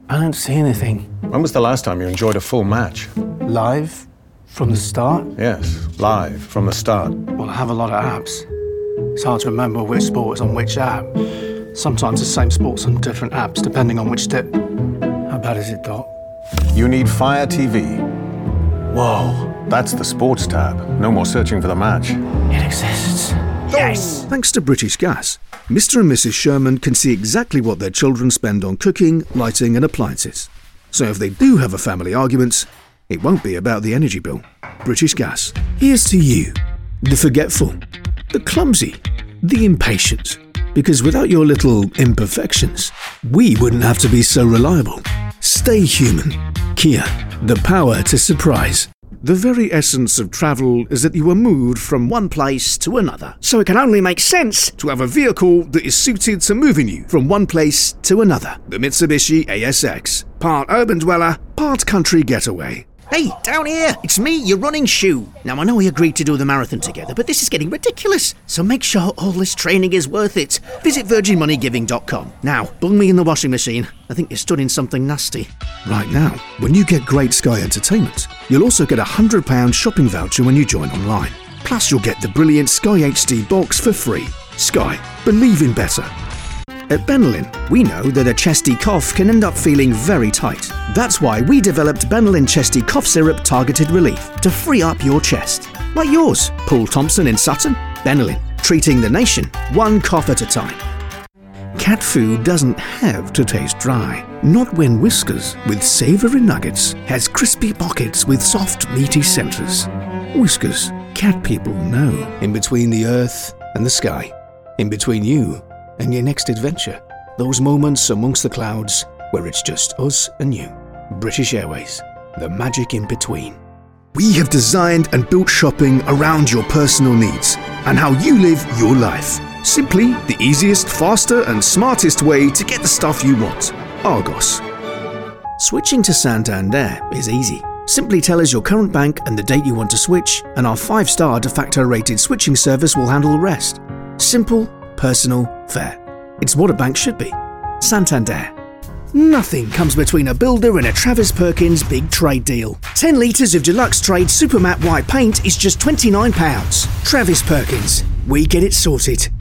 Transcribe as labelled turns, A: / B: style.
A: I don't see anything.
B: When was the last time you enjoyed a full match?
A: Live? From the start?
B: Yes, live, from the start.
A: Well, I have a lot of apps. It's hard to remember which sport is on which app. Sometimes the same sport's on different apps, depending on which tip. How bad is it, Doc?
B: You need Fire TV.
A: Whoa.
B: That's the sports tab. No more searching for the match.
A: It exists.
C: Yes! Thanks to British Gas, Mr. and Mrs. Sherman can see exactly what their children spend on cooking, lighting and appliances. So if they do have a family argument, it won't be about the energy bill. British Gas. Here's to you, the forgetful, the clumsy, the impatient. Because without your little imperfections, we wouldn't have to be so reliable. Stay human. Kia, the power to surprise. The very essence of travel is that you are moved from one place to another. So it can only make sense to have a vehicle that is suited to moving you from one place to another. The Mitsubishi ASX. Part urban dweller, part country getaway.
D: Hey, down here! It's me, your running shoe. Now, I know we agreed to do the marathon together, but this is getting ridiculous. So make sure all this training is worth it. Visit virginmoneygiving.com. Now, bung me in the washing machine. I think you're stood in something nasty.
C: Right now, when you get Great Sky Entertainment, you'll also get a £100 shopping voucher when you join online. Plus, you'll get the brilliant Sky HD box for free. Sky, believe in better. At Benylin, we know that a chesty cough can end up feeling very tight. That's why we developed Benylin Chesty Cough Syrup Targeted Relief to free up your chest. Like yours, Paul Thompson in Sutton. Benylin, treating the nation one cough at a time. Cat food doesn't have to taste dry. Not when Whiskas, with savoury nuggets, has crispy pockets with soft, meaty centres. Whiskas, cat people know. In between the earth and the sky. In between you and your next adventure. Those moments amongst the clouds where it's just us and you. British Airways, the magic in between. We have designed and built shopping around your personal needs and how you live your life. Simply the easiest, faster and smartest way to get the stuff you want. Argos. Switching to Santander is easy. Simply tell us your current bank and the date you want to switch, and our 5-star de facto rated switching service will handle the rest. Simple, personal, fair. It's what a bank should be. Santander. Nothing comes between a builder and a Travis Perkins big trade deal. 10 litres of deluxe trade Supermatte white paint is just £29. Travis Perkins. We get it sorted.